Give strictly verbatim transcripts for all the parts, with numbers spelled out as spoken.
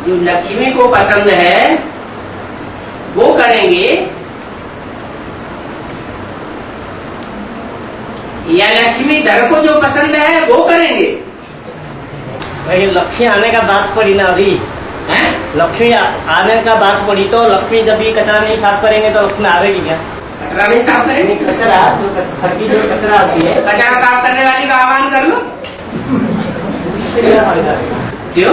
जो लक्ष्मी को पसंद है वो करेंगे या लक्ष्मी धर को जो पसंद है वो करेंगे? भाई लक्ष्मी आने का बात पड़ी ना अभी है? लक्ष्मी आने का बात पड़ी तो लक्ष्मी जब ये कचरा नहीं साफ करेंगे तो लक्ष्मी आवेगी क्या? कचरा नहीं साफ करेंगे? कचरा जो घर की जो कचरा आती है कचरा साफ करने वाली का आह्वान कर लो। क्यों?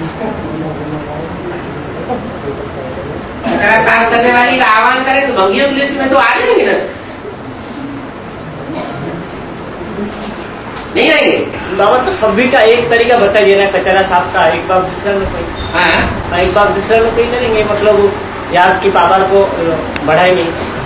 कचरा साफ करने वाली का आह्वान करें तो भंगियों की लिस्ट में तो आ जाएंगे ना? नहीं आएंगे? बाबा तो सभी का एक तरीका बताइए ना कचरा साफ का। एक बार दूसरा में कोई हाँ एक बार दूसरा में कोई करेंगे मतलब याद की पावर को बढ़ाएंगे।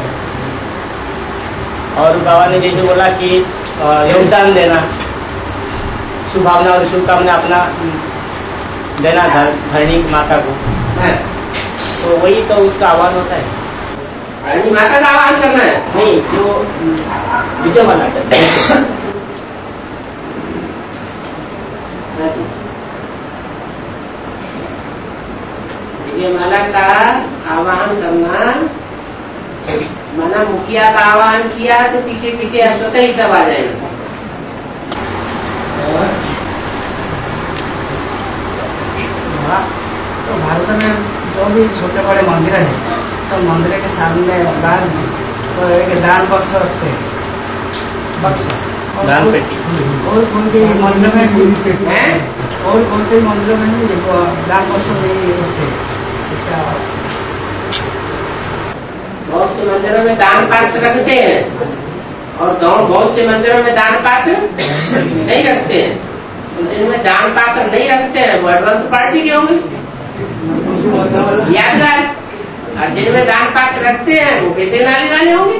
और बाबा ने जैसे बोला कि योगदान देना, शुभभावना और शुभकामना अपना देना धरणी माता को है। तो वही तो उसका आह्वान होता है। धरणी माता का आह्वान करना है? नहीं, जो विजय वाला करता है। विजयमाला का आह्वान करना, मना मुखिया का आह्वान किया तो पीछे पीछे स्वतः ही सब आ जाएंगे। तो भारत में जो भी छोटे बड़े मंदिर है तो मंदिर के सामने बाहर में तो एक दान बक्स रखते हैं, बक्स दान पेटी और कोई मंदिर में है और कोई मंदिर में नहीं दान बक्स नहीं रखते। बहुत से मंदिरों में दान पात्र रखते हैं और बहुत से मंदिरों में दान पात्र नहीं रखते हैं। जिनमें दान पात्र नहीं रखते हैं वो एडवांस पार्टी के होंगे यादगार, और जिनमें दान पात्र रखते हैं वो पैसे नाले वाले होंगे।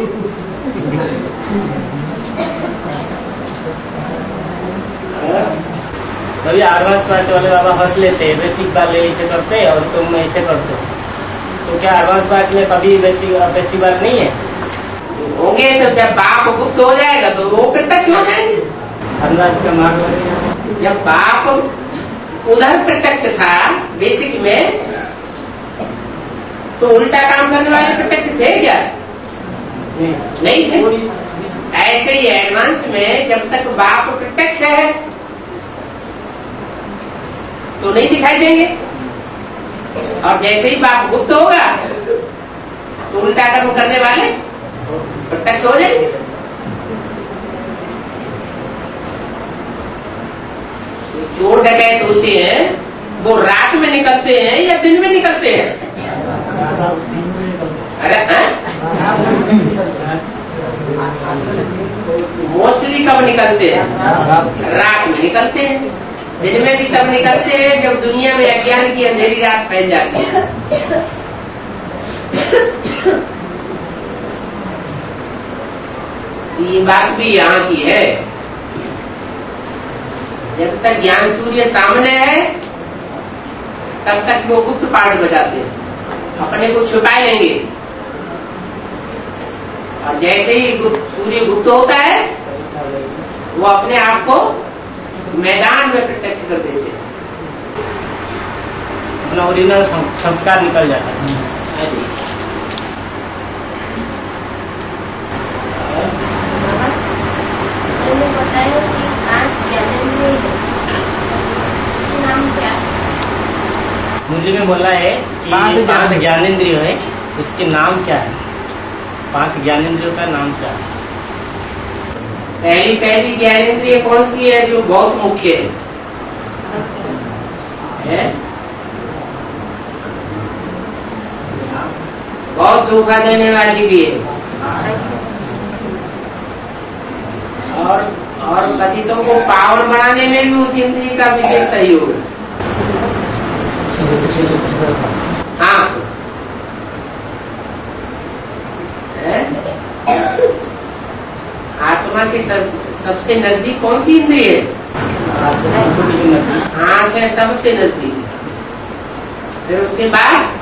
अभी एडवांस पार्टी वाले बाबा हंस लेते हैं, बेसिक वाले ऐसे करते हैं और तुम ऐसे करते हो। तो क्या एडवांस पार्टी में कभी बेसिक बेसिक बात नहीं है? होंगे तो जब बाप गुप्त हो जाएगा तो वो प्रत्यक्ष हो जाएंगे। धनराज का मार्ग जब बाप उधर प्रत्यक्ष था बेसिक में तो उल्टा काम करने वाले प्रत्यक्ष थे क्या? नहीं, नहीं थे। ऐसे ही एडवांस में जब तक बाप प्रत्यक्ष है तो नहीं दिखाई देंगे, और जैसे ही बाप गुप्त होगा तो उल्टा कर्म करने वाले प्रत्यक्ष हो जाएंगे। चोर डकैत होते हैं वो रात में निकलते हैं या दिन में निकलते हैं? अरे मोस्टली कब निकलते हैं? रात में निकलते हैं। दिन में भी तब निकलते हैं जब दुनिया में अज्ञान की अंधेरी रात फैल जाती है। ये बात भी यहाँ की है। जब तक ज्ञान सूर्य सामने है तब तक वो गुप्त पाठ बजाते हैं, अपने को छुपा लेंगे, और जैसे ही गुप्त सूर्य गुप्त होता है वो अपने आप को मैदान में प्रत्यक्ष कर देते हैं। अपना ओरिजिनल संस्कार निकल जाता है। मुझे में बोला है कि पांच ज्ञानेंद्रिय है, उसके नाम क्या है? पांच ज्ञानेंद्रियों का नाम क्या है? पहली पहली ज्ञानेंद्रिय कौन सी है जो बहुत मुख्य है? है? बहुत धोखा देने वाली भी है, और और पतितों को पावन बनाने में भी उस इंद्रिय का विशेष सहयोग है। हाँ, आत्मा के सब, सबसे नजदीक कौन सी इंद्रिय है? आंख है सबसे नजदीक। फिर उसके बाद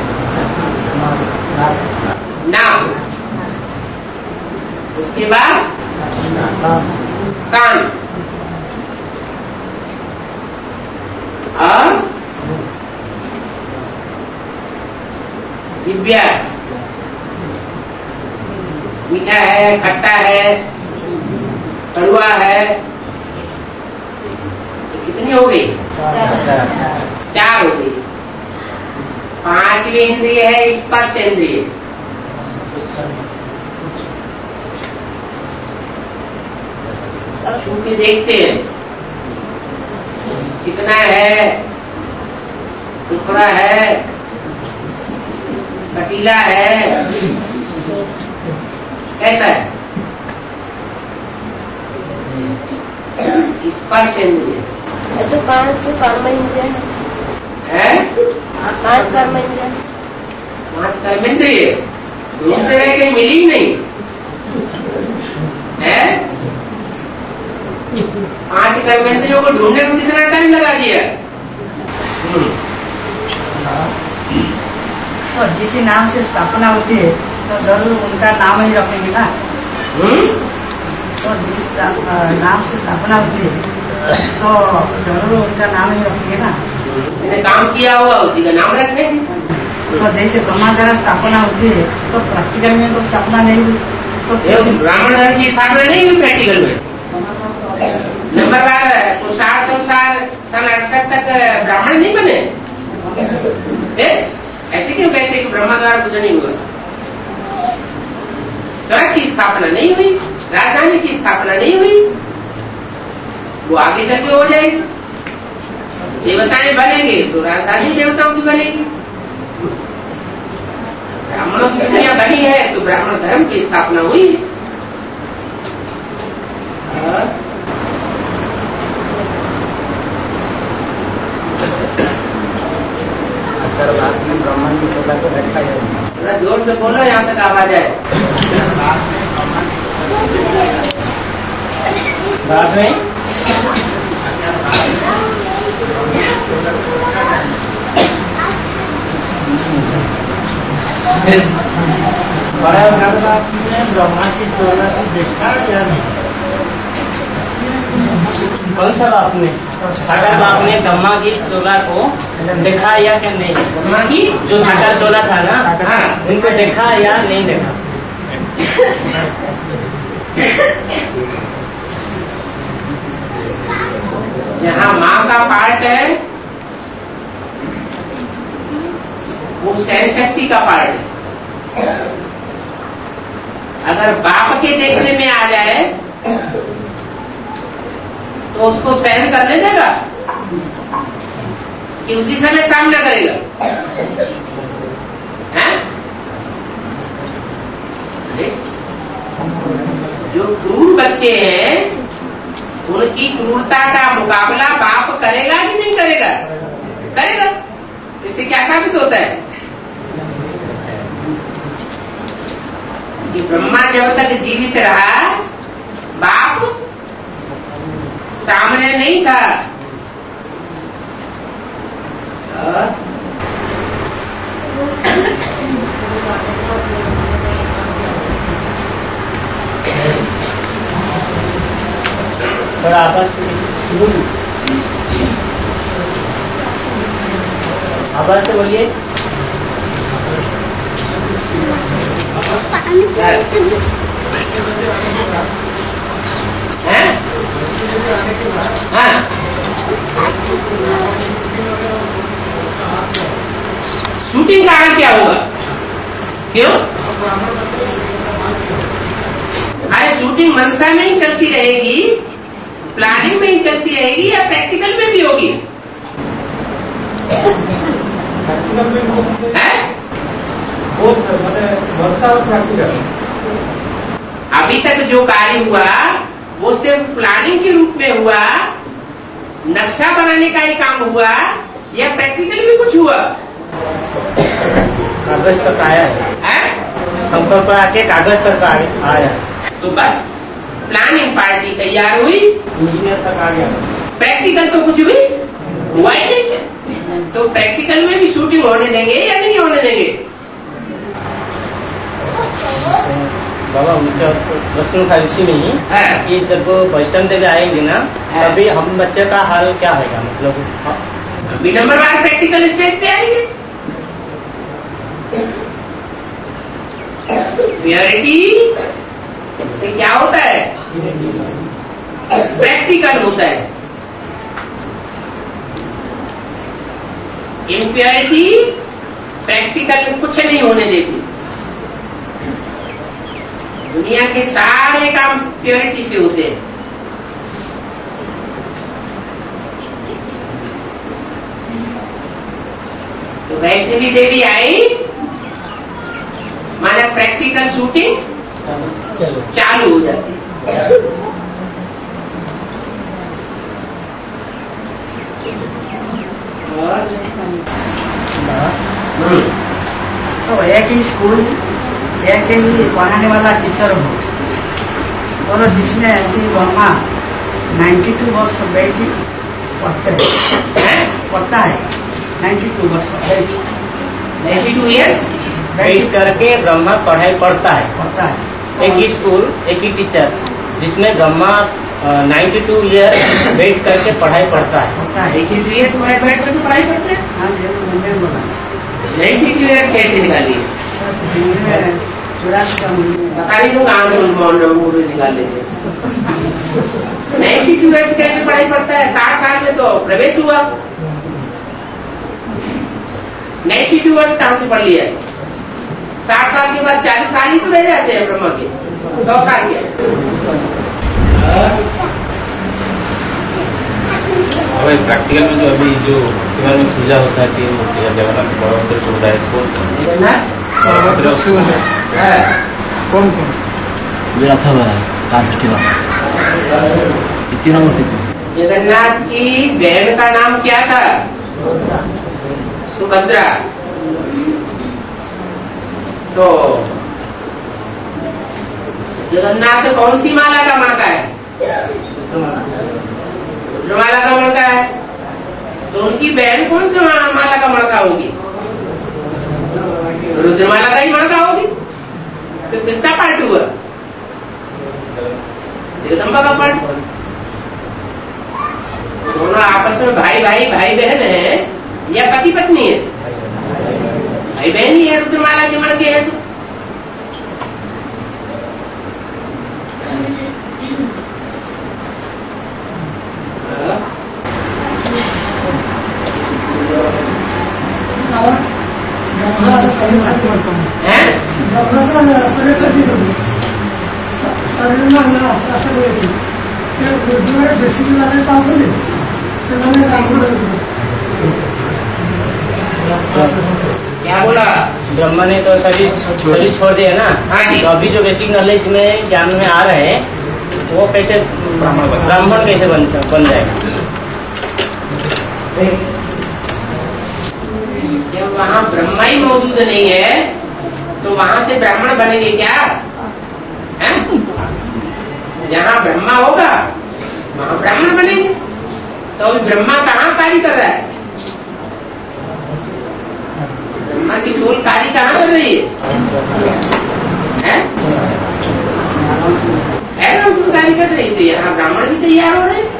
नाम, उसके बाद कान, और दिव्या, मीठा है, खट्टा है, कड़वा है, कितनी हो गई? चार हो गई। पांचवी इंद्रिय है स्पर्श इंद्रिय। छू के देखते हैं कितना है, टुकड़ा है, कटीला है, कैसा है? स्पर्श इंद्रिय। जो पांच कर्म इंद्रिय है, पांच कर्म इंद्रिय, पांच कर्म इंद्रिय दूसरे रह के मिली नहीं है। पांच कर्म इंद्रियों को ढूंढने में कितना टाइम लगा दिया? तो जिस नाम से स्थापना होती है तो जरूर उनका नाम ही रखेंगे ना। हुँ? तो जिस नाम से स्थापना होती है तो जरूर उनका नाम ही रखेंगे ना। जिसने काम किया हुआ उसी का नाम रखेंगे। तो जैसे ब्रह्मा द्वारा स्थापना होती है तो प्रैक्टिकल में तो स्थापना नहीं हुई, तो ये ब्राह्मण धर्म की स्थापना नहीं हुई प्रैक्टिकल में। नंबरदार पुरुषार्थ अनुसार सन अड़सठ तक ब्राह्मण नहीं बने। ऐसे क्यों कहते हैं कि ब्रह्मा द्वारा कुछ नहीं हुआ? स्वर्ग की स्थापना नहीं हुई, राजधानी की स्थापना नहीं हुई, वो आगे चल के हो जाएगी। देवताएं बनेंगे तो राजधानी देवताओं की बनेगी। ब्राह्मणों की दुनिया बनी है तो ब्राह्मण धर्म की स्थापना हुई। ब्राह्मण की शोभा तो रखा है। थोड़ा जोर से बोलो, यहाँ तक आवाज आए। बाद में आपने ब्रह्मा की चोला को देखा या नहीं? कौन सा बाप ने? सागर बाप ने ब्रह्मा की चोला को देखा या क्या नहीं? ब्रह्मा की जो सागर चोला था ना, हाँ, उनको देखा या नहीं देखा? यहाँ माँ का पार्ट है वो सहन शक्ति का पार्ट है। अगर बाप के देखने में आ जाए तो उसको सहन करने देगा कि उसी समय सामना करेगा? हैं? जो क्रूर बच्चे हैं उनकी क्रूरता का मुकाबला बाप करेगा कि नहीं करेगा? करेगा। इससे क्या साबित होता है कि ब्रह्मा जब तक जीवित रहा बाप सामने नहीं था। और आवाज आवाज से बोलिए। हैं? हाँ। शूटिंग का आगे क्या होगा? क्यों? अरे शूटिंग मनसा में ही चलती रहेगी, प्लानिंग में ही चलती रहेगी या प्रैक्टिकल में भी होगी? है? अभी तक जो कार्य हुआ वो सिर्फ प्लानिंग के रूप में हुआ, नक्शा बनाने का ही काम हुआ या प्रैक्टिकल भी कुछ हुआ? कागज तक आया है, संपर्क पर आके कागज तक आया। तो बस प्लानिंग पार्टी तैयार हुई, इंजीनियर तक आ गया। प्रैक्टिकल तो कुछ भी हुआ ही नहीं। तो प्रैक्टिकल में भी शूटिंग होने देंगे या नहीं होने देंगे? बाबा उनका प्रश्न था इसी में ही कि जब वैष्णव देवी आएंगे ना तभी हम बच्चे का हाल क्या होगा? मतलब अभी नंबर बार प्रैक्टिकल स्टेज पे आएंगे इम्प्योरिटी से क्या होता है? प्रैक्टिकल होता है। इम्प्योरिटी प्रैक्टिकल कुछ नहीं होने देती। दुनिया के सारे काम प्योरिटी से होते हैं। तो वैष्णवी देवी आई, माना प्रैक्टिकल शूटिंग चालू हो जाती है। और तो एक ही स्कूल, एक ही पढ़ाने वाला टीचर हो, और जिसमें अभी ब्रह्मा बानवे वर्ष बैठ पढ़ते हैं, पढ़ता है बानवे वर्ष बैठ बानवे इयर्स बैठ करके ब्रह्मा पढ़ाई पढ़ता है पढ़ता है। एक ही स्कूल, एक ही टीचर, जिसमें ब्रह्मा नाइन्टी टू ईयर बैठ करके पढ़ाई पढ़ता है। पढ़ता है। बानवे इयर्स में बैठ करके पढ़ाई करते हैं। हाँ जी, मुंबई में बोला बानवे इयर्स कैसे निकालिए? चौरासी का मुंबई सरकारी लोग आगे निकाल लेते। बानवे इयर्स कैसे पढ़ाई पढ़ता है? साठ साल में तो प्रवेश हुआ। बानवे इयर्स कहाँ से पढ़ लिया? साठ साल के बाद चालीस साल ही तो रह जाते हैं ब्रह्मा के, सौ साल के। अभी प्रैक्टिकल में जो अभी जो में पूजा होता है तीन मूर्ति का जगन्नाथ बलभद्र सुभद्रा है, कौन कौन कौन तीनों मूर्ति जगन्नाथ की बहन का नाम क्या था? सुभद्रा। तो जगन्नाथ कौन सी माला का मणका है? रुद्रमाला का मणका है। तो उनकी बहन कौन सी माला का मणका होगी? रुद्रमाला का ही मणका होगी। तो किसका पार्ट हुआ? जगदम्बा का पार्ट। दोनों आपस में भाई भाई भाई बहन है या पति पत्नी है? भाई बहन ही है। रुद्रमाला के मणके है तो क्या बोला? ब्रह्मा ने तो शरीर शरीर छोड़ दिया ना। हाँ जी। तो अभी जो बेसिक नॉलेज में ज्ञान में आ रहे हैं वो कैसे ब्राह्मण कैसे बन बन जाएगा? जब वहाँ ब्रह्मा ही मौजूद नहीं है तो वहाँ से ब्राह्मण बनेंगे क्या? है? जहाँ ब्रह्मा होगा वहाँ ब्राह्मण बनेंगे। तो अभी ब्रह्मा कहाँ कार्य कर रहा है? ब्रह्मा की सोल कार्य कहाँ कर रही है? एडवांस में कार्य कर रही है। तो यहाँ ब्राह्मण भी तैयार हो रहे हैं।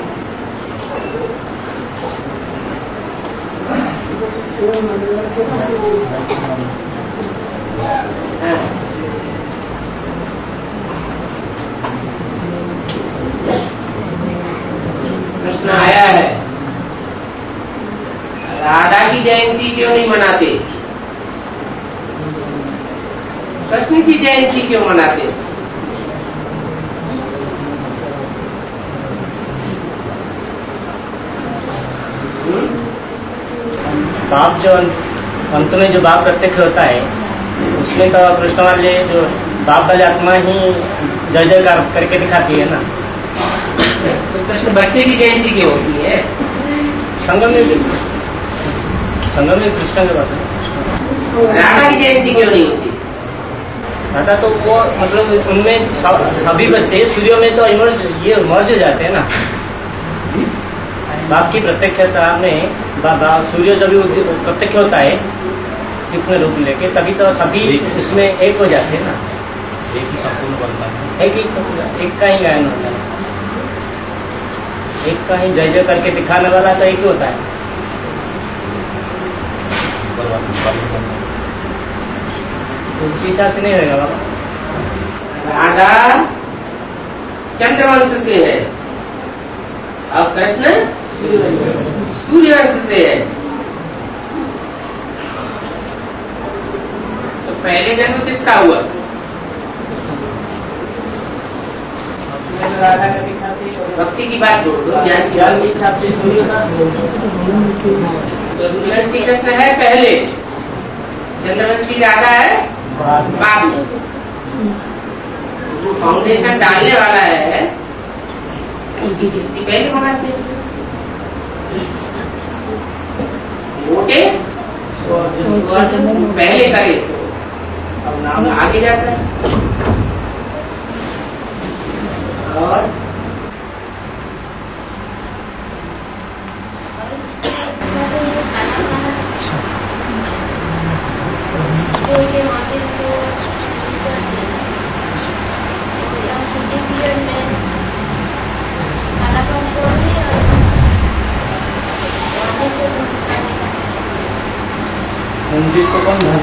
प्रश्न आया है, राधा की जयंती क्यों नहीं मनाते? कृष्ण की जयंती क्यों मनाते? बाप जो अंत में जो बाप प्रत्यक्ष होता है उसमें तो कृष्ण वाले जो बाप वाली आत्मा ही जय जयकार करके दिखाती है ना। तो कृष्ण बच्चे की जयंती क्यों होती है? संगम में संगम में कृष्ण के बात है। राधा की जयंती क्यों नहीं होती? राधा तो वो मतलब उनमें सभी बच्चे सूर्य में तो इमर्ज ये मर्ज हो जाते हैं ना। बाप की प्रत्यक्षता में बाबा सूर्य जब प्रत्यक्ष होता है कितने रूप लेके तभी तो सभी इसमें एक हो जाते हैं ना। एक ही संपूर्ण बनता है। एक ही एक का ही गायन होता है, एक का ही जय जय करके दिखाने वाला तो एक ही होता है। तो उस हिसाब से नहीं रहेगा बाबा। राधा चंद्रवंश से है और कृष्ण सूर्यवंश से है। तो पहले जन्म किसका हुआ? भक्ति की बात छोड़ दो, ज्ञान की बात। सूर्यवंशी कृष्ण है पहले, चंद्रवंशी राधा है बाद में। जो फाउंडेशन डालने वाला है उसकी गिनती पहले बनाते हैं। मोटे पहले करे सो अब नाम आगे जाता है। और मंदिर को कौन ध्वंस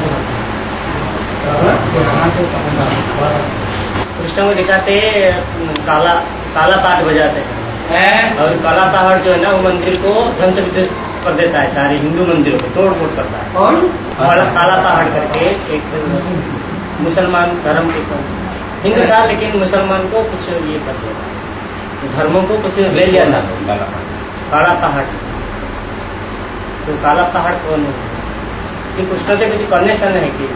कृष्ण को दिखाते काला काला पाठ बजाते हैं और काला पहाड़ जो है ना वो मंदिर को ध्वंस विध्वंस कर देता है, सारे हिंदू मंदिरों को तोड़ फोड़ करता है। कौन? काला काला पहाड़ करके एक मुसलमान धर्म के हिंदू था लेकिन मुसलमान को कुछ ये कर दिया, धर्मों को कुछ ले लिया था। काला पहाड़, तो काला पहाड़ कौन है? कि कृष्ण से कुछ कनेक्शन है कि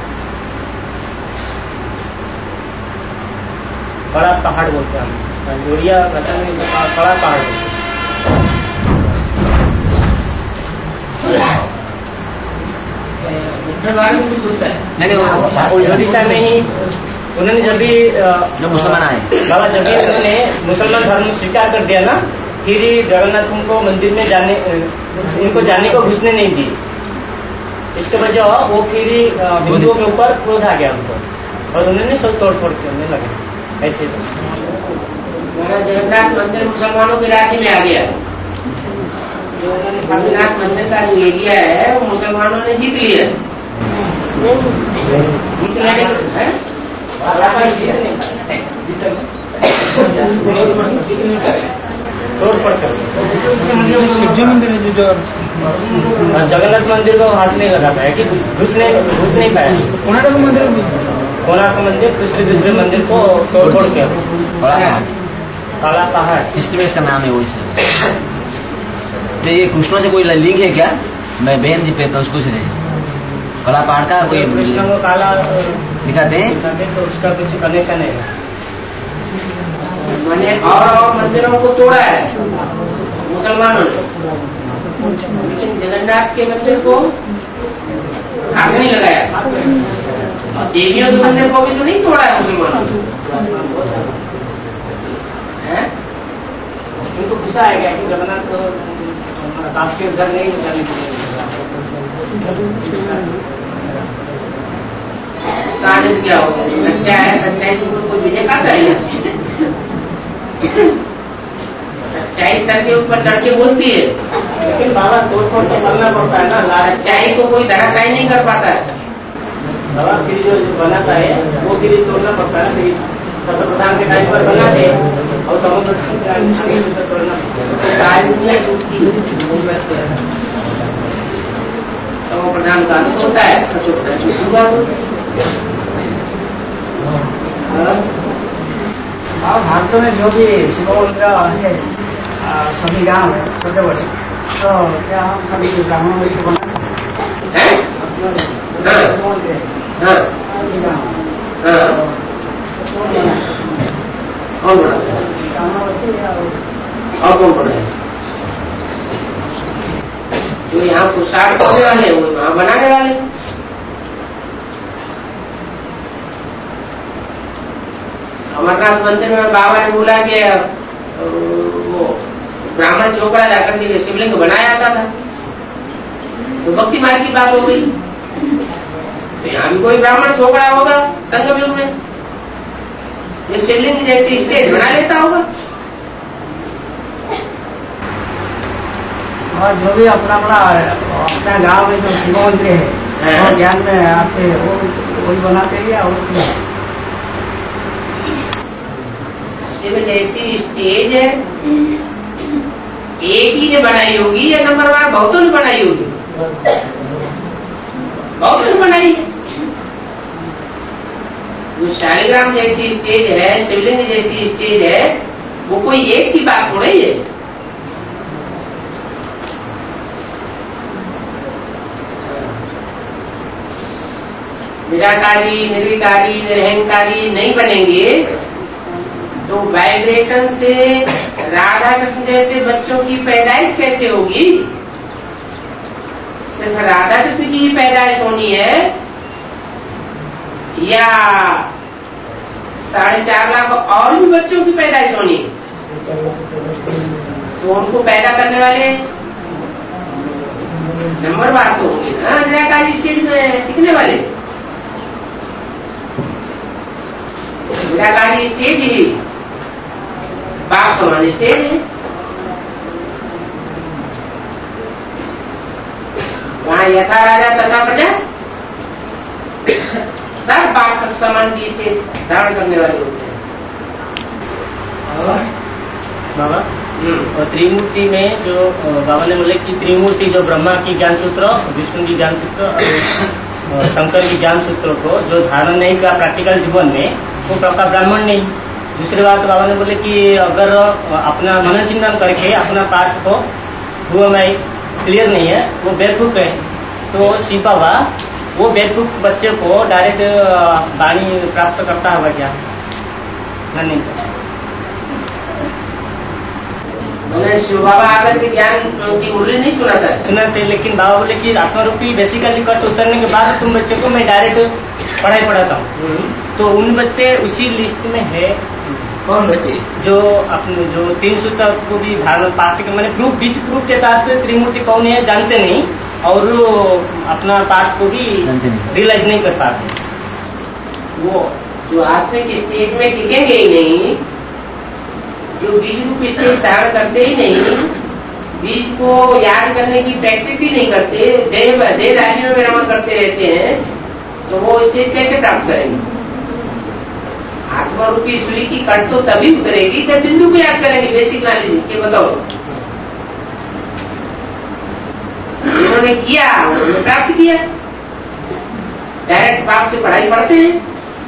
बड़ा पहाड़ बोलते हैं, जोड़िया भाषा में बड़ा पहाड़ बोलते हैं। ओडिशा में ही उन्होंने जब भी जब मुसलमान आए बाबा जब भी उन्होंने मुसलमान धर्म स्वीकार कर दिया ना, फिर जगन्नाथ को मंदिर में जाने इनको जाने को घुसने नहीं दी। इसके वजह वो फिर हिंदुओं के ऊपर क्रोध आ गया उनको और उन्होंने सब तोड़ फोड़ करने लगे। ऐसे जगन्नाथ मंदिर मुसलमानों के राज्य में आ गया। जो उन्होंने स्वामीनाथ मंदिर का जो एरिया है वो मुसलमानों ने जीत लिया। जीत लेने तोड़ फोड़ कर शिवजी मंदिर है जो जगन्नाथ मंदिर को हाथ नहीं लगा पाया कि घुस नहीं घुस नहीं पाया। कोणार्क मंदिर कोणार्क मंदिर दूसरे दूसरे मंदिर को तोड़ फोड़ किया। काला पहाड़ हिस्ट्री में इसका नाम है ओडिशा। तो ये कृष्णों से कोई लिंक है क्या? मैं बहन जी पे उसको से काला पहाड़ का कोई कृष्ण को काला दिखाते हैं तो उसका कुछ कनेक्शन है। मैंने और और मंदिरों को तोड़ा है मुसलमानों ने, लेकिन जगन्नाथ के मंदिर को हाथ नहीं लगाया। और देवियों के मंदिर को भी तो नहीं तोड़ा है मुसलमानों ने। उनको गुस्सा आ गया कि जगन्नाथ को काफी उधर नहीं जाने क्या होगा? सच्चा है, सच्चाई के ऊपर कोई विजय पाता है। सच्चाई सर के ऊपर चढ़ के बोलती है, लेकिन बाबा तोड़ फोड़ तो करना पड़ता है ना। सच्चाई को कोई धराशायी नहीं कर पाता है। बाबा फिर जो बनाता है वो फिर तोड़ना पड़ता है। फिर सतप्रधान के टाइम पर बनाते और समुद्र तोड़ना सारी दुनिया टूटती है। प्रधान का अनुष्ठ होता है, सच होता है, झूठ बात होती है। और भारत में जो भी शिव मंदिर है सभी गांव है छोटे बड़े, तो क्या हम सभी ब्राह्मणों को बना कौन बना और कौन बना जो यहाँ पुरुषार्थ करने वाले वो वहाँ बनाने वाले। अमरनाथ मंदिर में बाबा ने बोला कि वो ब्राह्मण चोपड़ा जाकर के शिवलिंग बनाया जाता था, तो भक्ति मार्ग की बात हो गई। तो यहाँ भी कोई ब्राह्मण चोपड़ा होगा संगम युग में, ये शिवलिंग जैसी स्टेज बना लेता होगा। और जो भी अपना अपना अपना गांव में जो शिव मंदिर है वो ज्ञान में आते वो वही बनाते हैं और शिव जैसी स्टेज है एक ही ने बनाई होगी या नंबर वन बहुतों ने बनाई होगी? बहुतों ने बनाई है। जो शालिग्राम जैसी स्टेज है, शिवलिंग जैसी स्टेज है, वो कोई एक की बात थोड़ी है। निराकारी, निर्विकारी, निरहंकारी नहीं बनेंगे तो वाइब्रेशन से राधा कृष्ण जैसे बच्चों की पैदाइश कैसे होगी? सिर्फ राधा कृष्ण की ही पैदाइश होनी है या साढ़े चार लाख और भी बच्चों की पैदाइश होनी है? तो उनको पैदा करने वाले नंबर बार तो होंगे ना निराकारी स्टेज में टिकने वाले। निराकारी स्टेज ही बाप समान स्टेज है। वहां यथा राजा तथा प्रजा सब बाप समान की स्टेज धारण करने वाले होते हैं। बाबा और त्रिमूर्ति में जो बाबा ने बोले कि त्रिमूर्ति जो ब्रह्मा की ज्ञान सूत्र, विष्णु की ज्ञान सूत्र और शंकर की ज्ञान सूत्र को जो धारण नहीं किया प्रैक्टिकल जीवन में, वो प्रकार ब्राह्मण नहीं। दूसरी बात बाबा ने बोले कि अगर अपना मनन चिंतन करके अपना पाठ को हुआ मैं क्लियर नहीं है, वो बेवकूफ है। तो शिव बाबा वो बेवकूफ बच्चे को डायरेक्ट वाणी प्राप्त करता होगा क्या? नहीं, मैंने शिव बाबा आकर के ज्ञान की मुरली नहीं सुना था। सुनाते, लेकिन बाबा बोले कि आत्मारूपी बेसिकली कट उतरने के बाद तुम बच्चे को मैं डायरेक्ट पढ़ाई पढ़ाता हूँ। तो उन बच्चे उसी लिस्ट में है। कौन बच्चे? जो अपने जो तीन सूत्र को भी धारण पाठ के मैंने प्रूफ बीच प्रूफ के साथ त्रिमूर्ति कौन है जानते नहीं और अपना पाठ को भी रियलाइज नहीं कर पाते। वो जो आत्मिक स्टेज में टिकेंगे ही नहीं, जो बीज रूप स्टेज धारण करते ही नहीं, बीज को याद करने की प्रैक्टिस ही नहीं करते, देह देह राज्यों में रमण करते रहते हैं, तो वो स्टेज कैसे प्राप्त करेंगे? आत्मा रूपी सूली की कट तो तभी उतरेगी जब बिंदु को याद करेंगे। बेसिक नॉलेज ये बताओ, जिन्होंने किया उन्होंने प्राप्त किया। डायरेक्ट बाप से पढ़ाई पढ़ते हैं।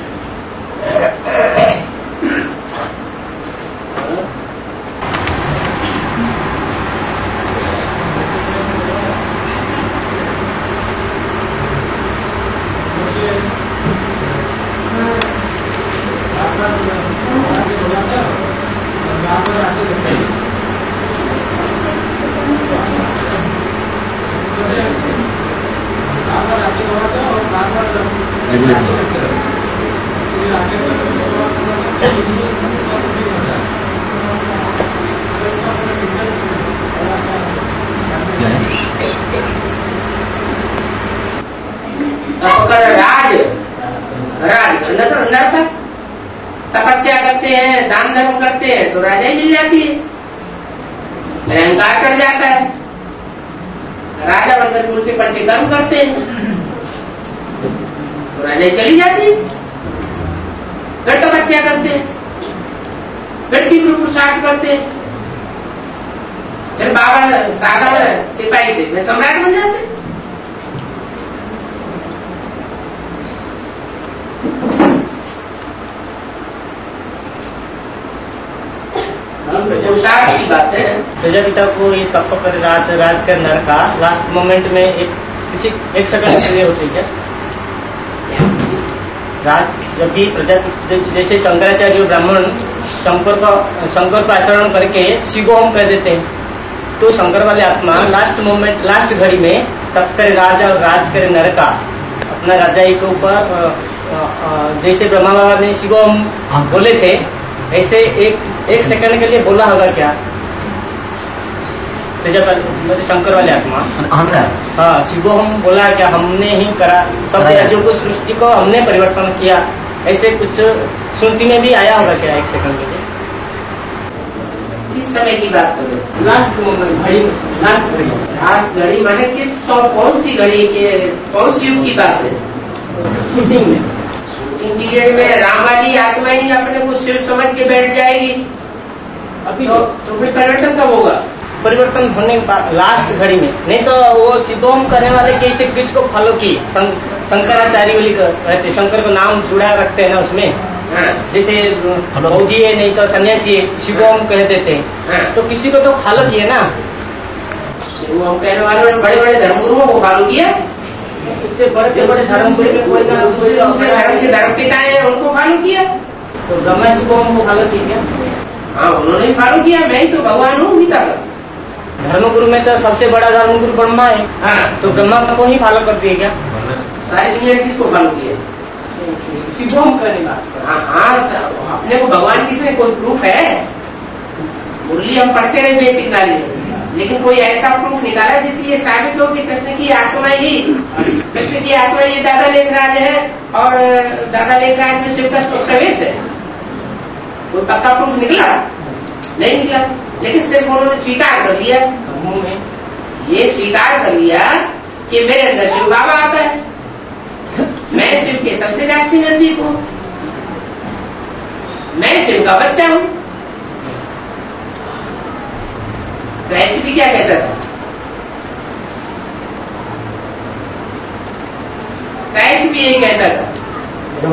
राज राज नरक तपस्या करते हैं, दान धर्म करते हैं तो राजा ही मिल जाती है, अहंकार कर जाता है। राजा बनकर उल्टे पलटे कर्म करते हैं तो राजा चली जाती है। फिर तपस्या करते हैं, फिर तीव्र पुरुषार्थ करते हैं, फिर बाबा सादा सिपाही से मैं सम्राट बन जाते हैं। पुरुषार्थ की बात है। प्रजापिता को ये तप कर राज राज कर नर का लास्ट मोमेंट में एक किसी एक सेकंड के लिए होती है क्या? राज जब भी प्रजा जैसे शंकराचार्य ब्राह्मण शंकर का शंकर का आचरण करके शिवो हम कह देते हैं, तो शंकर वाले आत्मा लास्ट मोमेंट लास्ट घड़ी में तप करे राज और राज करे नर का अपना राजाई के ऊपर जैसे ब्रह्मा बाबा ने शिवो हम बोले थे ऐसे एक एक सेकंड के लिए बोला होगा क्या? शंकर वाले आत्मा हाँ शिवो हम बोला क्या? हमने ही करा सब राज्यों को सृष्टि को हमने परिवर्तन किया, ऐसे कुछ सुनती में भी आया होगा क्या? एक सेकंड के लिए किस समय की बात कर रहे हो? लास्ट मोमेंट घड़ी लास्ट घड़ी लास्ट घड़ी माने किस कौन सी घड़ी के कौन सी युग की बात है? शूटिंग में शूटिंग पीरियड में राम वाली आत्मा ही अपने को शिव समझ के बैठ जाएगी, अभी तो, तो फिर परिवर्तन कब होगा? परिवर्तन होने के बाद लास्ट घड़ी में, नहीं तो वो शिवोम करने वाले कैसे किसको फॉलो किए? शंकराचार्य वाली कहते, शंकर को नाम जुड़ा रखते हैं ना उसमें। हाँ। जैसे फौजी है नहीं तो सन्यासी है, शिवोम कह देते हैं। हाँ। तो किसी को तो फॉलो किए ना। वो हम कहने वालों ने बड़े बड़े धर्मगुरुओं को फॉलो किया, इससे बड़े बड़े धर्म कोई ना कोई ना दूसरे दूसरे धर्म के धर्म पिता है उनको फॉलो किया। तो ब्रह्मा शिवोम को फॉलो किया। हाँ, उन्होंने फॉलो किया। मैं ही तो भगवान हूँ गीता का। धर्मगुरु में तो सबसे बड़ा धर्मगुरु ब्रह्मा है। हाँ, तो ब्रह्मा को ही फॉलो कर दिए क्या? सारी दुनिया ने किसको फॉलो किया? शिवोम करने का। हाँ हाँ, अपने को भगवान किसने, कोई प्रूफ है? मुरली हम पढ़ते रहे बेसिक नॉलेज, लेकिन कोई ऐसा प्रूफ निकाला जिससे ये साबित हो कि कृष्ण की आत्मा ही कृष्ण की आत्मा ये दादा लेखराज है और दादा लेखराज में शिव का प्रवेश है। कोई पक्का प्रूफ निकला? नहीं निकला। लेकिन सिर्फ उन्होंने स्वीकार कर लिया, मुंह में ये स्वीकार कर लिया कि मेरे अंदर शिव बाबा आता है, मैं शिव के सबसे जास्ती नजदीक हूँ, मैं शिव का बच्चा हूँ। क्राइस्ट भी क्या कहता था? क्राइस्ट भी यही कहता था,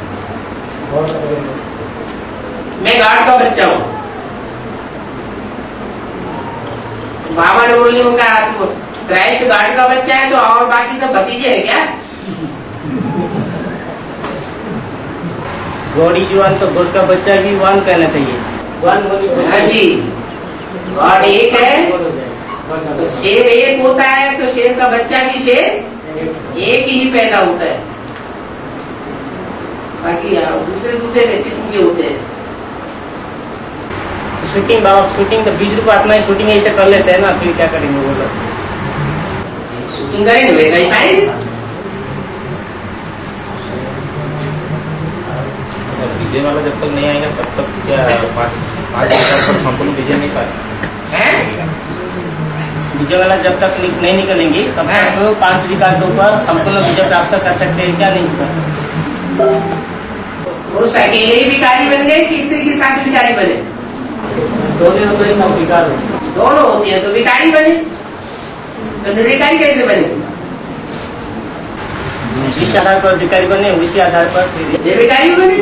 मैं गॉड का बच्चा हूँ। बाबा ने बोली उनका क्राइस्ट गॉड का बच्चा है तो और बाकी सब भतीजे है क्या? गॉड इज वन, तो गॉड का बच्चा भी वन कहना चाहिए। वन बोली। हाँ जी, गॉड एक है तो शेर एक होता है, तो शेर का बच्चा भी शेर एक ही पैदा होता है, बाकी दूसरे दूसरे किस्म के होते हैं। शूटिंग बाबा शूटिंग तो बीज रूप आत्मा है, शूटिंग ऐसे कर लेते हैं ना, फिर क्या करेंगे वो लोग? शूटिंग करेंगे वैसा ही पाएंगे। विजय वाला जब तक नहीं आएगा तब तक क्या पाँच पाँच पर संपूर्ण विजय नहीं पाए? विजय वाला जब तक नहीं निकलेंगे तब तक तो पांच विकार के ऊपर संपूर्ण विजय प्राप्त कर सकते हैं क्या? नहीं कर सकते। पुरुष अकेले ही विकारी बन गए कि स्त्री के साथ विकारी बने? दोनों विकार दोनों होती है तो विकारी बने, तो निर्विकारी कैसे बने? जिस आधार पर विकारी बने उसी आधार पर निर्विकारी बने।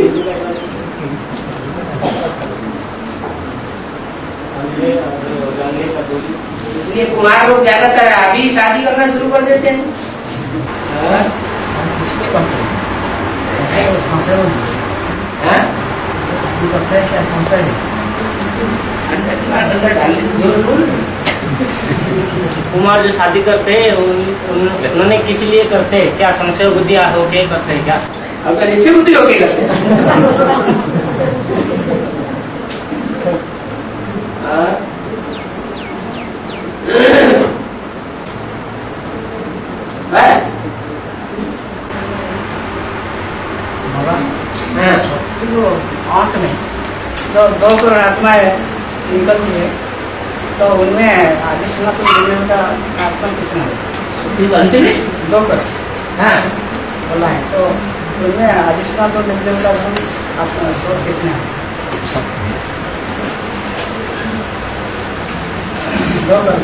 इसलिए कुमार लोग ज्यादातर अभी शादी करना शुरू कर देते हैं। क्या संशय है? कुमार जो शादी करते हैं उन्होंने किसी लिए करते हैं क्या? संशय बुद्धि होके करते हैं क्या? अब अच्छी बुद्धि होके करते हैं। बस अंत में जो दो करोड़ आत्माएं निकलती है तो उनमें आगे सुना तो मिलने का आत्मा कितना है? अंत में दो करोड़ हाँ बोला है, तो उनमें आगे सुना तो मिलने का आत्मा स्रोत कितना है? दो करोड़।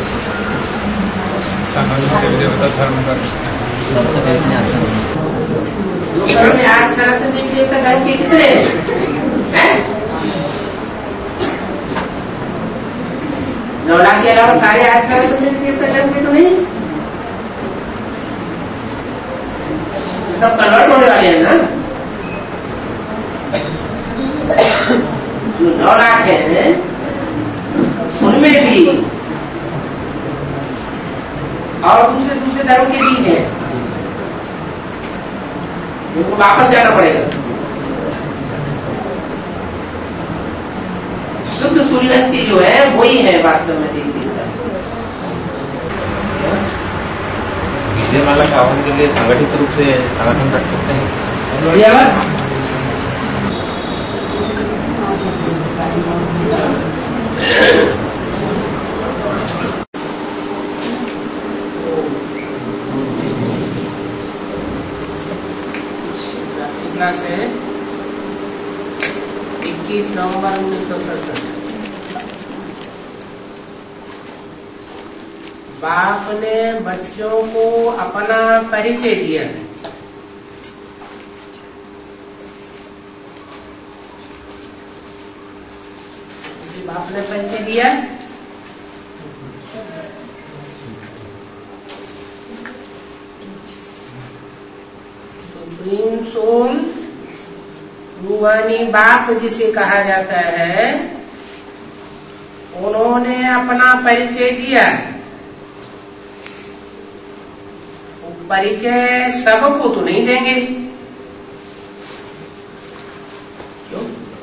दूसरे में आठ सनातन देवी देवता धर्म के कितने हैं? नौ लाख के अलावा सारे आठ सनातन देवी देवता धर्म के तो नहीं, सब कन्वर्ट होने वाले हैं ना। जो नौ लाख है उनमें भी और दूसरे दूसरे धर्म के बीज हैं, उनको वापस जाना पड़ेगा। शुद्ध सूर्यवंशी जो है वही है वास्तव में देवी देवता। विजय माला का आह्वान के लिए संगठित रूप से संगठन रख सकते हैं। बढ़िया बात। प्लस है इक्कीस नवंबर उन्नीस सौ सड़सठ। बाप ने बच्चों को अपना परिचय दिया है। किसी बाप ने परिचय दिया, सुप्रीम सोल रूहानी बाप जिसे कहा जाता है, उन्होंने अपना परिचय दिया। परिचय सबको तो नहीं देंगे, क्यों?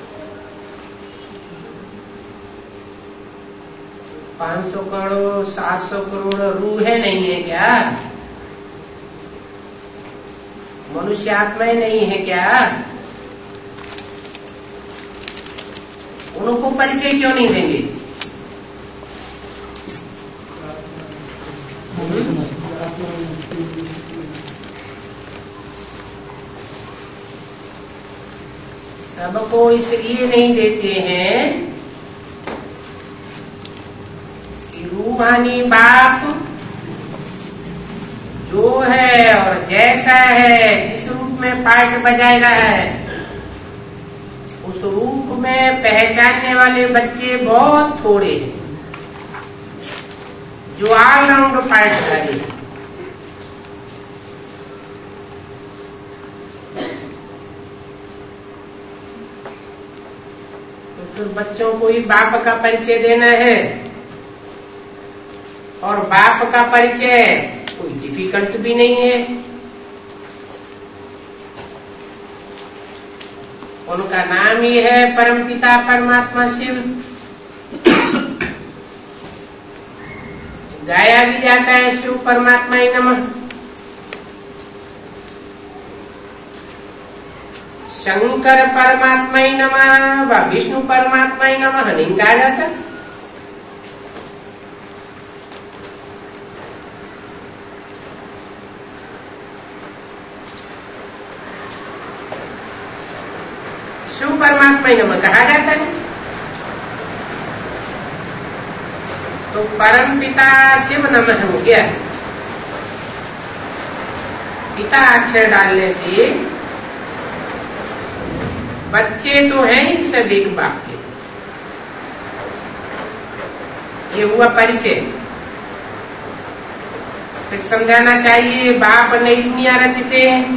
पांच सौ करोड़ सात सौ करोड़ रूहें नहीं है क्या? मनुष्य आत्माएं नहीं है क्या? उनको परिचय क्यों नहीं देंगे? सबको इसलिए नहीं देते हैं कि रूहानी बाप जो है और जैसा है, जिस रूप में पार्ट बजाए रहा है, उस रूप में पहचानने वाले बच्चे बहुत थोड़े हैं जो ऑलराउंड पार्टधारी है। तो फिर बच्चों को ही बाप का परिचय देना है, और बाप का परिचय कोई डिफिकल्ट भी नहीं है। उनका नाम ही है परमपिता परमात्मा शिव। गाया भी जाता है शिव परमात्मा ही नमः। शंकर परमात्मा ही नमः व विष्णु परमात्मा ही नमः नहीं कहा जाता। शिव परमात्मा ही नमः कहा जाता है। तो परम पिता शिव नमः हो गया। पिता अक्षर डालने से बच्चे तो हैं ही सब एक बाप के। ये हुआ परिचय। फिर समझाना चाहिए बाप नई दुनिया रचते हैं।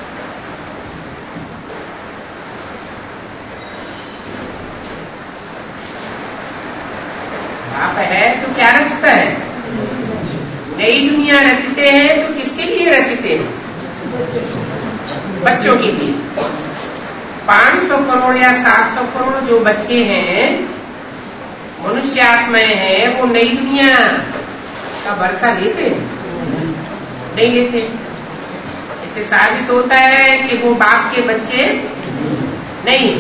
बाप है तो क्या रचता है? नई दुनिया रचते हैं तो किसके लिए रचते हैं? बच्चों के लिए। पांच सौ करोड़ या सात सौ करोड़ जो बच्चे हैं, मनुष्य आत्माएं हैं, वो नई दुनिया का वर्षा लेते हैं? नहीं लेते। इससे साबित होता है कि वो बाप के बच्चे नहीं।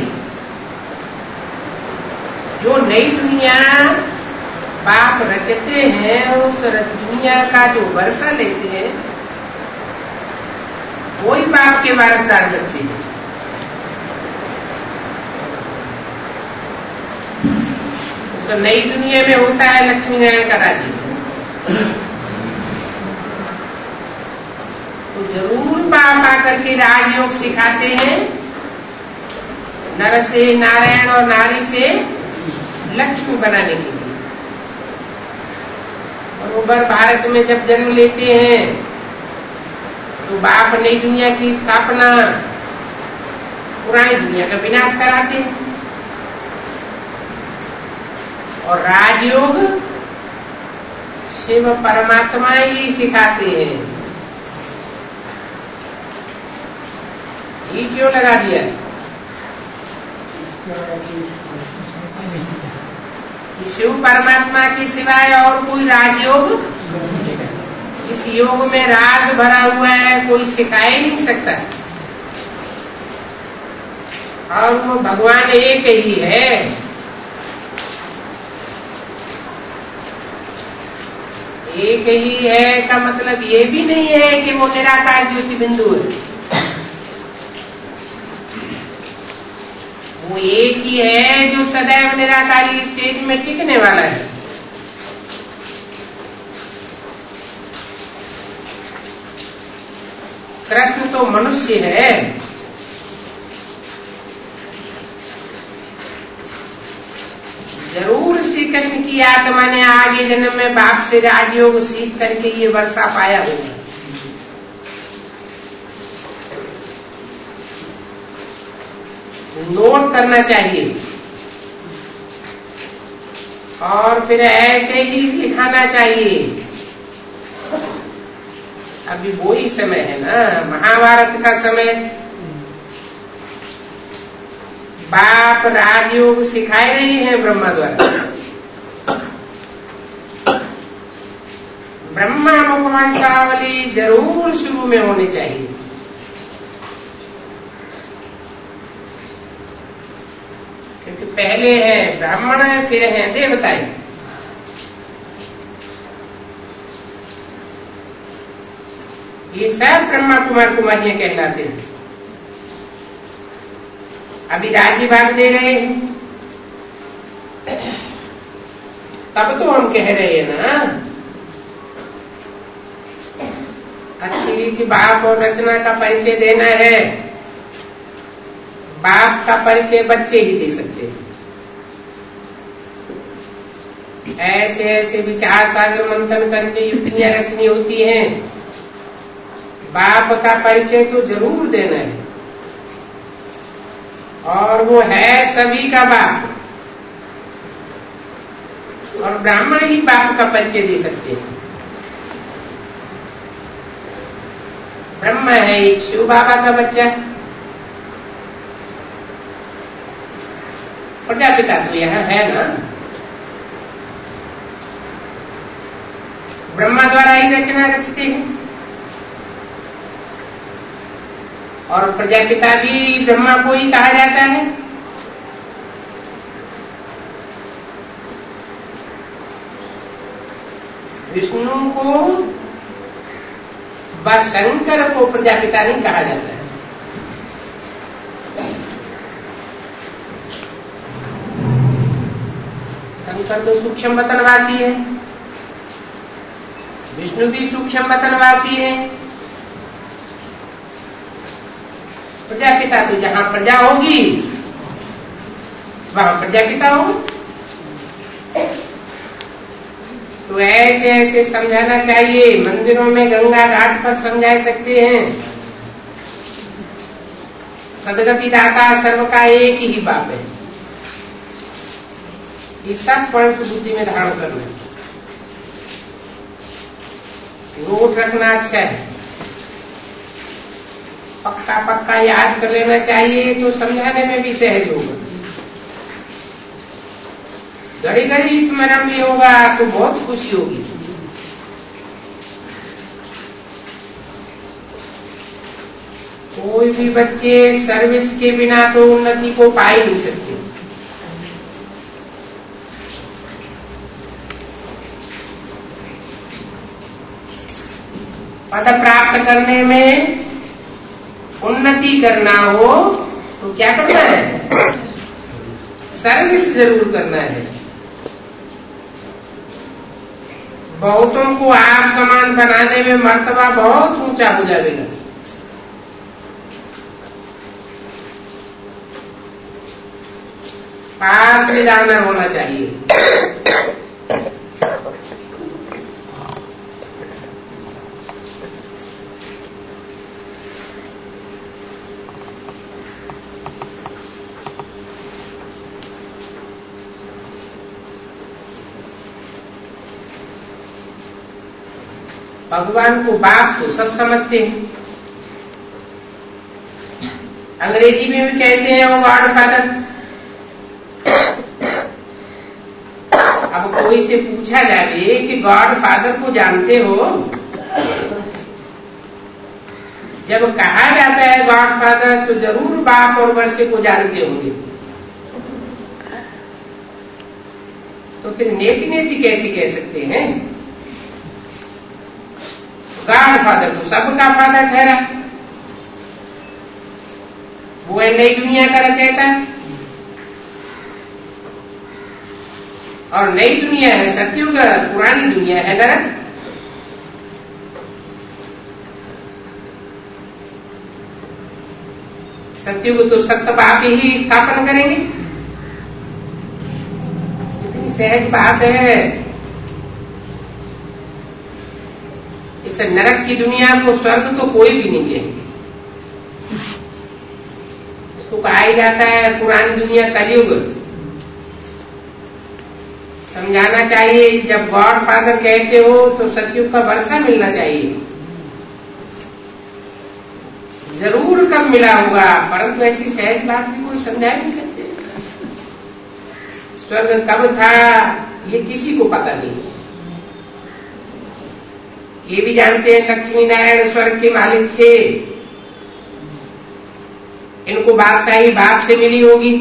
जो नई दुनिया बाप रचते हैं, उस दुनिया का जो वर्षा लेते हैं, वही बाप के वारसदार बच्चे हैं। तो नई दुनिया में होता है लक्ष्मी नारायण का राज्य। तो जरूर बाप आकर के राजयोग सिखाते हैं, नर से नारायण और नारी से लक्ष्मी बनाने के लिए। और उबर भारत में जब जन्म लेते हैं तो बाप नई दुनिया की स्थापना, पुरानी दुनिया का विनाश कराते हैं। और राजयोग शिव परमात्मा ही सिखाते हैं। ये क्यों लगा दिया? कि शिव परमात्मा के सिवाय और कोई राजयोग, जिस योग में राज भरा हुआ है, कोई सिखा ही नहीं सकता। और वो भगवान एक ही है। एक ही है का मतलब ये भी नहीं है कि वो निराकार ज्योति बिंदु है। वो एक ही है जो सदैव निराकारी स्टेज में टिकने वाला है। कृष्ण तो मनुष्य है, जरूर श्री कृष्ण की आत्मा ने आगे जन्म में बाप से राजयोग सीख करके ये वर्षा पाया होगा। नोट करना चाहिए और फिर ऐसे ही लिखाना चाहिए। अभी वो ही समय है ना, महाभारत का समय। बाप राजयोग सिखाए रहे हैं ब्रह्मा द्वारा। ब्रह्मा मुखवंशावली जरूर शुरू में होनी चाहिए। क्योंकि पहले है ब्राह्मण है, फिर है देवताएं। ये सब ब्रह्मा कुमार कुमारियां कहलाते हैं। अभी राज्य भाग दे रहे हैं, तब तो हम कह रहे हैं ना अच्छी रीति बाप और रचना का परिचय देना है। बाप का परिचय बच्चे ही दे सकते हैं। ऐसे ऐसे विचार सागर मंथन करके युक्तियां रचनी होती हैं। बाप का परिचय तो जरूर देना है, और वो है सभी का बाप। और ब्राह्मण ही बाप का परिचय दे सकते हैं। ब्रह्मा है एक शिव बाबा का बच्चा, प्रजापिता तो यहाँ है ना, ब्रह्मा द्वारा ही रचना रचते हैं। और प्रजापिता भी ब्रह्मा को ही कहा जाता है। विष्णु को व शंकर को प्रजापिता नहीं कहा जाता है। शंकर तो सूक्ष्म वतनवासी है, विष्णु भी सूक्ष्म वतनवासी है। प्रजापिता तो जहां प्रजा होगी वहां प्रजापिता होगा। तो ऐसे ऐसे समझाना चाहिए। मंदिरों में गंगा घाट पर समझा सकते हैं। सदगति दाता सर्व का एक ही बाप है। ये सब पॉइंट्स बुद्धि में धारण करना, नोट रखना अच्छा है। पक्का पक्का याद कर लेना चाहिए तो समझाने में भी सहज होगा। घड़ी घड़ी स्मरण भी होगा तो बहुत खुशी होगी। कोई भी बच्चे सर्विस के बिना तो उन्नति को पा ही नहीं सकते। पद प्राप्त करने में उन्नति करना हो तो क्या करना है? सर्विस जरूर करना है। बहुतों को आप समान बनाने में मर्तबा बहुत ऊंचा हो जाएगा। पास में जाना होना चाहिए। भगवान को बाप तो सब समझते हैं। अंग्रेजी में भी कहते हैं वो गॉड फादर। अब कोई से पूछा जाए कि गॉड फादर को जानते हो? जब कहा जाता है गॉड फादर तो जरूर बाप और वर्षे को जानते होंगे। तो फिर नेति नेति कैसे कह सकते हैं? गॉड फादर तो सबका फादर ठहरा। वो है नई दुनिया का रचयिता। और नई दुनिया है सतयुग, पुरानी दुनिया है नरक। सतयुग तो सक्त पाप ही स्थापन करेंगे। इतनी सहज बात है। इस नरक की दुनिया को स्वर्ग तो कोई भी नहीं कहेंगे। इसको कहा जाता है पुरानी दुनिया कलयुग। समझाना चाहिए, जब गॉड फादर कहते हो तो सतयुग का वर्षा मिलना चाहिए। जरूर कब मिला होगा, परंतु ऐसी सहज बात भी कोई समझा नहीं सकते। स्वर्ग कब था ये किसी को पता नहीं। ये भी जानते हैं लक्ष्मी नारायण स्वर्ग के मालिक थे, इनको बादशाही बाप से मिली होगी।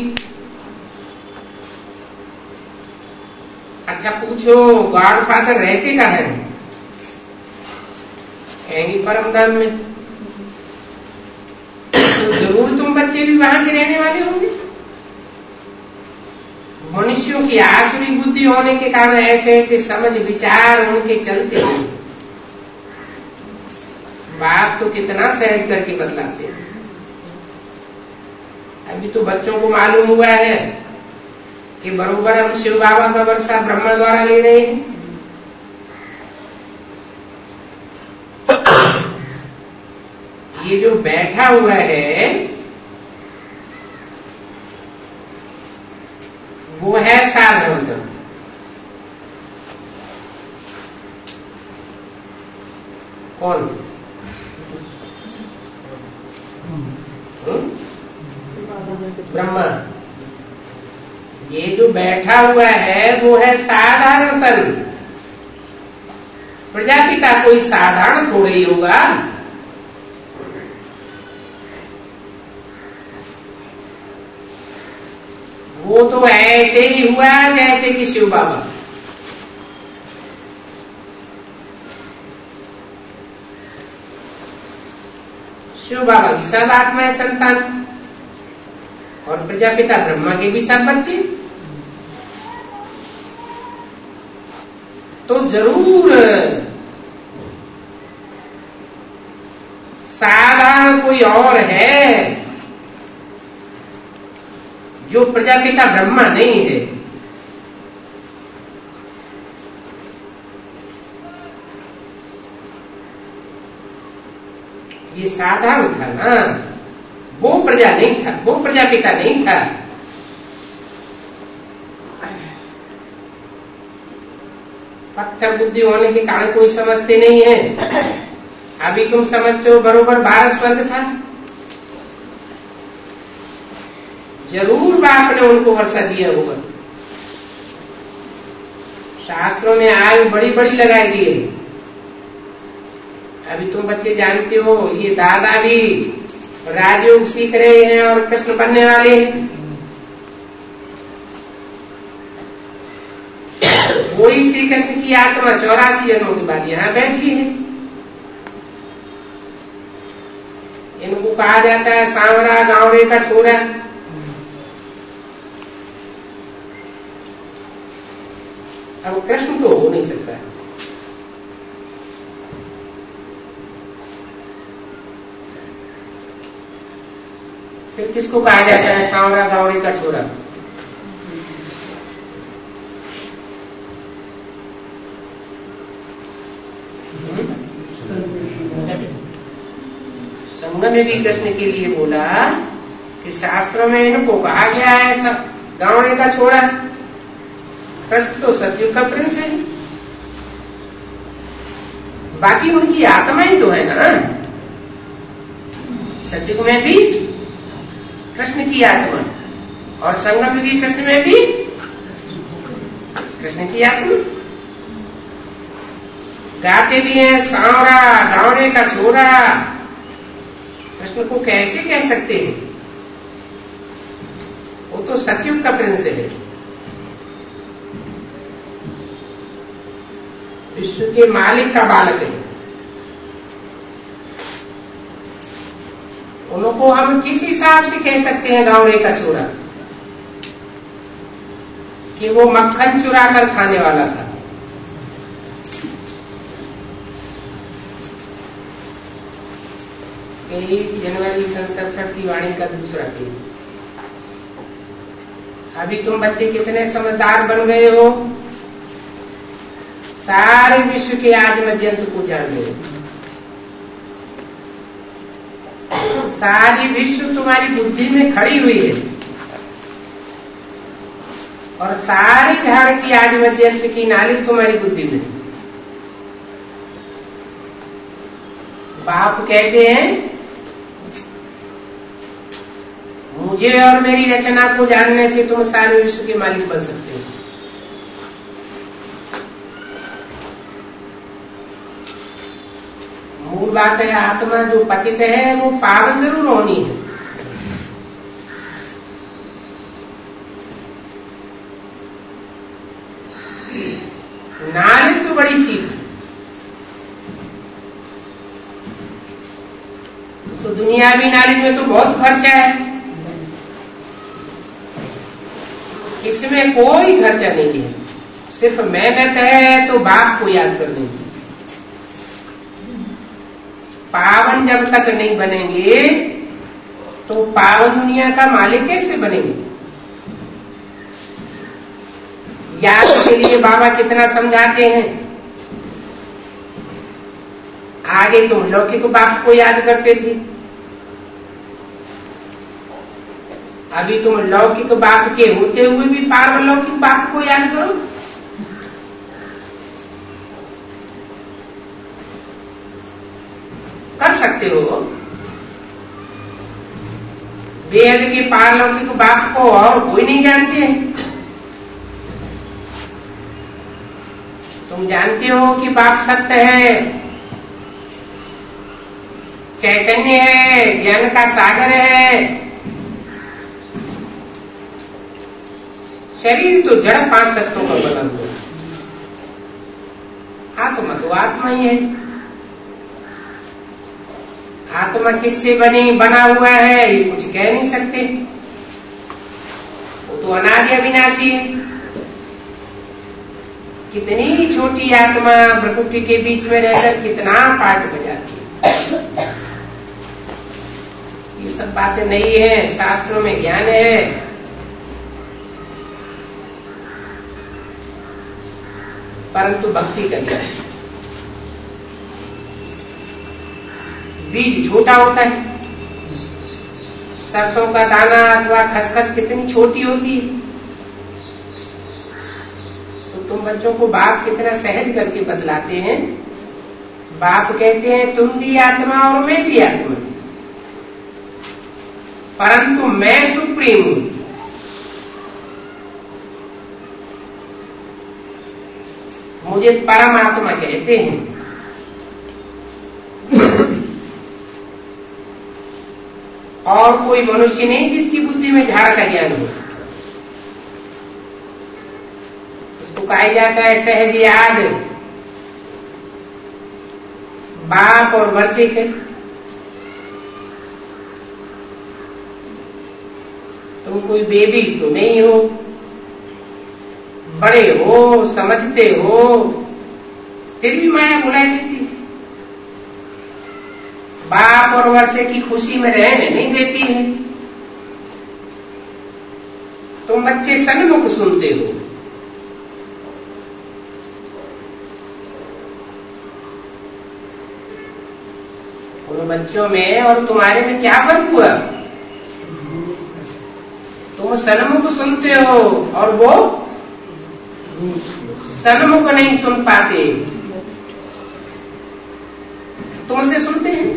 अच्छा पूछो गॉड फादर रहते कहाँ हैं? कहेंगे परम धाम में। तो जरूर तुम बच्चे भी वहां के रहने वाले होंगे। मनुष्यों की आसुरी बुद्धि होने के कारण ऐसे ऐसे समझ विचार उनके चलते हैं। बाप तो कितना सहज करके बतलाते हैं। अभी तो बच्चों को मालूम हुआ है कि बरोबर हम शिव बाबा का वर्षा ब्रह्मा द्वारा ले रहे हैं। ये जो बैठा हुआ है वो है साधारण धर्म। कौन? ब्रह्मा। ये जो बैठा हुआ है वो है साधारण तन। प्रजापिता कोई साधारण थोड़ा ही होगा। वो तो ऐसे ही हुआ जैसे कि शिव बाबा। शिव बाबा की सब आत्मा संतान और प्रजापिता ब्रह्मा के भी सब बच्चे। तो जरूर साधारण कोई और है जो प्रजापिता ब्रह्मा नहीं है। ये साधारण था ना, वो प्रजा नहीं था, वो प्रजापिता नहीं था। पत्थर बुद्धि होने के कारण कोई समझते नहीं है। अभी तुम समझते हो बरोबर बारह स्वर्ग था। जरूर बाप ने उनको वर्षा दिया होगा। शास्त्रों में आग बड़ी बड़ी लगाई दी है। अभी तुम बच्चे जानते हो ये दादा भी राजयोग सीख रहे हैं और कृष्ण बनने वाले हैं। वही श्री कृष्ण की आत्मा चौरासी जन्मों के बाद यहाँ बैठी है। इनको कहा जाता है सांवरा गांवरे का छोरा। अब कृष्ण तो हो नहीं सकता है। फिर किसको कहा जाता है सांवरा गांवरे का छोरा? संगम में भी कृष्ण के लिए बोला कि शास्त्रों में इनको कहा गया है सब गांवरे का छोरा। कृष्ण तो सतयुग का प्रिंस है। बाकी उनकी आत्मा ही तो है ना। सतयुग में भी कृष्ण की आत्मा और संगम युगी कृष्ण में भी कृष्ण की आत्मा। गाते भी हैं सांवरा गांवरे का छोरा। कृष्ण को कैसे कह सकते हैं? वो तो सतयुग का प्रिंस है। विश्व के मालिक का बालक है। उनको हम किस हिसाब से कह सकते हैं गांवरे का छोरा? कि वो मक्खन चुरा कर खाने वाला था। तेईस जनवरी सन सड़सठ की वाणी का दूसरा पेज। अभी तुम बच्चे कितने समझदार बन गए हो, सारे विश्व के आदि मध्यंत को जान गए। सारी विश्व तुम्हारी बुद्धि में खड़ी हुई है और सारी झाड़ की आदि मध्यंत की नालिश तुम्हारी बुद्धि में। बाप कहते हैं मुझे और मेरी रचना को जानने से तुम सारे विश्व के मालिक बन सकते हो। मूल बात है आत्मा जो पतित है वो पावन जरूर होनी है, नालिश तो बड़ी चीज है। तो दुनियावी नालिश में तो बहुत खर्चा है, इसमें कोई खर्चा नहीं है। सिर्फ मेहनत है तो बाप को याद करने की। पावन जब तक नहीं बनेंगे तो पावन दुनिया का मालिक कैसे बनेंगे? याद के लिए बाबा कितना समझाते हैं। आगे तुम लौकिक बाप को याद करते थे, अभी तुम लौकिक बाप के होते हुए भी पारलौकिक बाप को याद करो। कर सकते हो। वेद के पारलौकिक बाप को और कोई नहीं जानते हैं। तुम जानते हो कि बाप सत्य है, चैतन्य है, ज्ञान का सागर है। शरीर तो जड़ पांच तत्वों का बना हुआ है, आत्मा तो आत्मा ही है। आत्मा किससे बनी बना हुआ है ये कुछ कह नहीं सकते, वो तो अनादि अविनाशी है। कितनी छोटी आत्मा प्रकृति के बीच में रहकर कितना पाठ बजाती है। ये सब बातें नहीं है, शास्त्रों में ज्ञान है। परंतु भक्ति का ज्ञान, बीज छोटा होता है। सरसों का दाना अथवा खसखस कितनी छोटी होती है, तो तुम बच्चों को बाप की तरह सहज करके बतलाते हैं। बाप कहते हैं तुम भी आत्मा और मैं भी आत्मा, परंतु मैं सुप्रीम हूं। मुझे परमात्मा कहते हैं। और कोई मनुष्य नहीं जिसकी बुद्धि में झाड़ का ज्ञान हो। इसको कहा जाता है सहज याद। बाप और वर्षिक, तुम कोई बेबी तो नहीं हो, बड़े हो, समझते हो, फिर भी माया भुलाई देती है। बाप और वर्षे की खुशी में रहने नहीं देती है। तुम बच्चे सन्मुख सुनते हो, उन बच्चों में और तुम्हारे में क्या फर्क हुआ? तुम सन्मुख सुनते हो और वो सन्मुख नहीं सुन पाते। तुमसे सुनते हैं।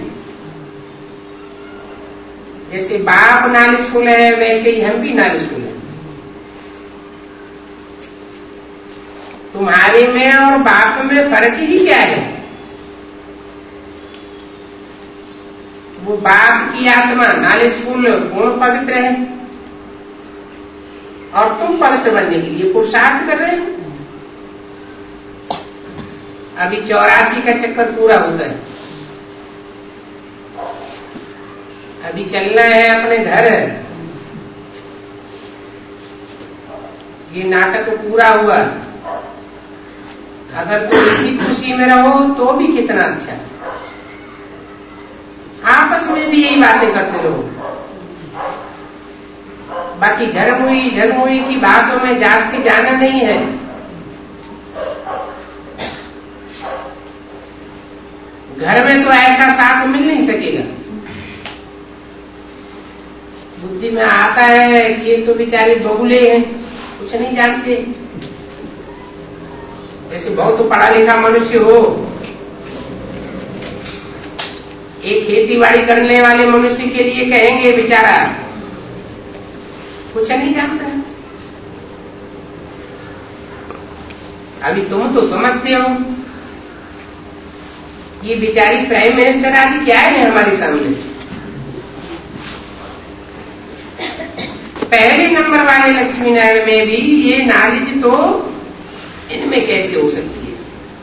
जैसे बाप नालिशफुल है वैसे ही हम भी नालिशफुल हैं। तुम्हारे में और बाप में फर्क ही क्या है? वो बाप की आत्मा नालिशफुल पूर्ण पवित्र है और तुम पवित्र बनने के लिए पुरुषार्थ कर रहे हो। अभी चौरासी का चक्कर पूरा होता है। अभी चलना है अपने घर। ये नाटक पूरा हुआ। अगर तुम इसी खुशी में रहो तो भी कितना अच्छा। आपस में भी यही बातें करते रहो। बाकी झरमुई झरमुई की बातों में जास्ती जाना नहीं है। घर में तो ऐसा साथ मिल नहीं सकेगा। बुद्धि में आता है कि ये तो बेचारे बगुले हैं, कुछ नहीं जानते। जैसे बहुत पढ़ा लिखा मनुष्य हो, एक खेती बाड़ी करने वाले मनुष्य के लिए कहेंगे बेचारा कुछ नहीं जानता है। अभी तुम तो समझते हो ये बेचारी प्राइम मिनिस्टर आदि क्या है हमारे सामने। पहले नंबर वाले लक्ष्मी नारायण में भी ये नॉलेज तो इनमें कैसे हो सकती है।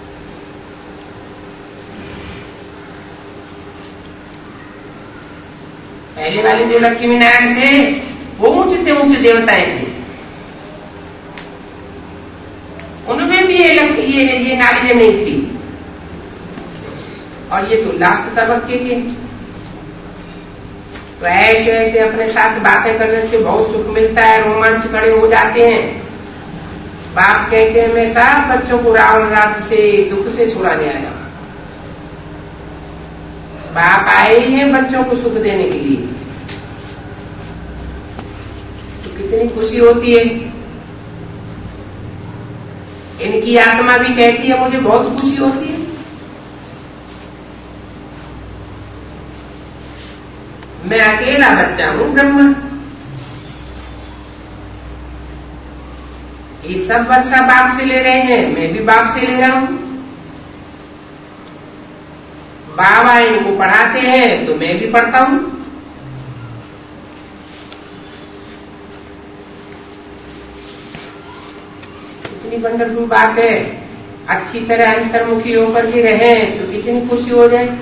पहले वाले जो लक्ष्मी नारायण थे वो ऊंचे ऊंचे देवताएं थे, उनमें भी ये ये, ये नॉलेज नहीं थी। और ये तो लास्ट तबक्के के, तो ऐसे ऐसे अपने साथ बातें करने से बहुत सुख मिलता है, रोमांच खड़े हो जाते हैं। बाप कहते हैं मैं सब बच्चों को रावण राज्य से दुख से छुड़ाने आया। बाप आए ही हैं बच्चों को सुख देने के लिए, तो कितनी खुशी होती है। इनकी आत्मा भी कहती है मुझे बहुत खुशी होती है। मैं अकेला बच्चा हूं ब्रह्मा, ये सब वर्षा बाप से ले रहे हैं, मैं भी बाप से ले रहा हूं। बाबा इनको पढ़ाते हैं तो मैं भी पढ़ता हूं। कितनी वंडरफुल बात है। अच्छी तरह अंतर्मुखी होकर के रहे तो कितनी खुशी हो जाए।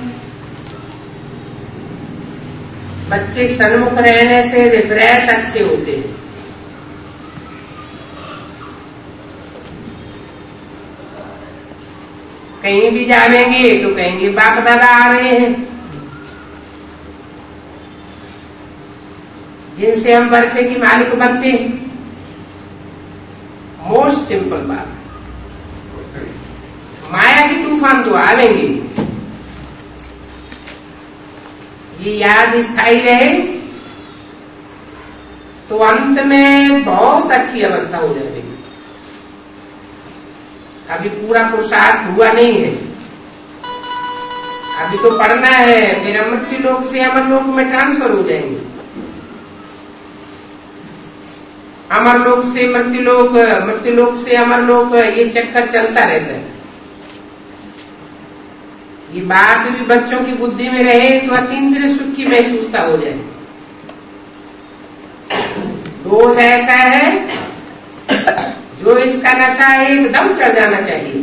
बच्चे सन्मुख रहने से रिफ्रेश अच्छे होते हैं। कहीं भी जाएंगे तो कहेंगे बाप दादा आ रहे हैं, जिनसे हम वर्षे की मालिक बनते हैं। मोस्ट सिंपल बात। माया की तूफान तो आवेंगे, ये याद स्थायी रहे तो अंत में बहुत अच्छी अवस्था हो जाएगी। अभी पूरा पुरुषार्थ हुआ नहीं है, अभी तो पढ़ना है, फिर मृत्यु लोक से अमर लोक में ट्रांसफर हो जाएंगे। अमर लोक से मृत्यु लोक, मृत्यु लोक से अमर लोक, ये चक्कर चलता रहता है। ये बात भी बच्चों की बुद्धि में रहे तो अतीन्द्रिय सुख की महसूसता हो जाए। दोष ऐसा है जो इसका नशा एकदम चढ़ जाना चाहिए।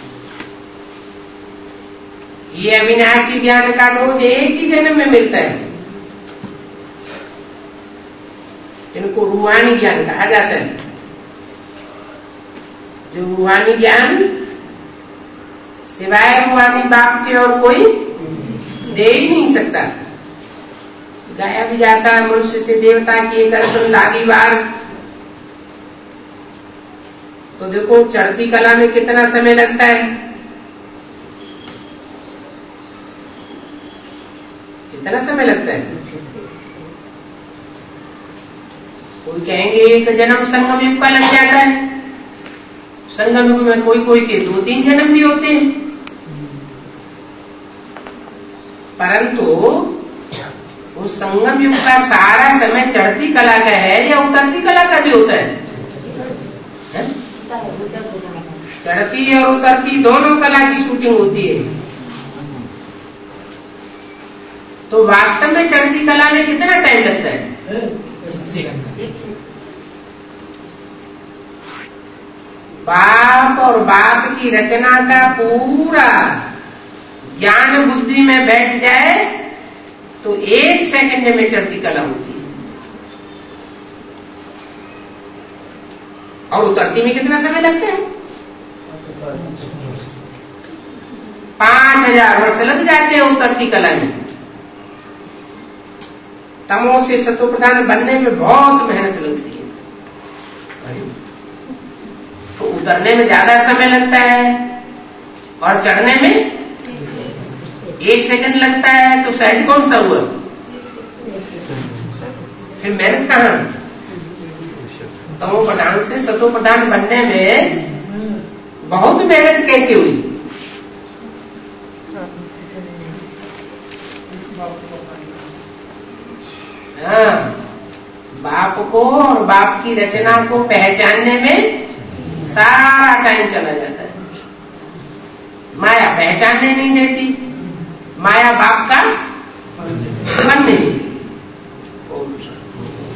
ये अविनाशी ज्ञान का डोज एक ही जन्म में मिलता है। इनको रूहानी ज्ञान कहा जाता है। जो रूहानी ज्ञान सिवाय रूहानी बाप के और कोई दे ही नहीं सकता। गाया भी जाता है मनुष्य से देवता की एक अर्पण लागी बार। तो देखो चढ़ती कला में कितना समय लगता है, कितना समय लगता है। कोई कहेंगे एक जन्म संगम युग का लग जाता है। संगम युग में कोई कोई के दो तीन जन्म भी होते हैं। परंतु उस संगम युग का सारा समय चढ़ती कला का है या उतरती कला का भी होता है? है? चढ़ती और उतरती दोनों कला की शूटिंग होती है। तो वास्तव में चढ़ती कला में कितना टाइम लगता है? बाप और बाप की रचना का पूरा ज्ञान बुद्धि में बैठ जाए तो एक सेकंड में चढ़ती कला होती है। और उतरती में कितना समय लगता है? पांच हजार वर्ष लग जाते हैं उतरती कला में। तमो से सतो प्रधान बनने में बहुत मेहनत लगती है, तो उतरने में ज्यादा समय लगता है और चढ़ने में एक सेकंड लगता है, तो सहज कौन सा हुआ? फिर मेहनत कहां? तमो प्रधान से सतो प्रधान बनने में बहुत मेहनत कैसे हुई? हाँ, बाप को और बाप की रचना को पहचानने में सारा टाइम चला जाता है। माया पहचानने नहीं देती, माया बाप का बनने नहीं देती।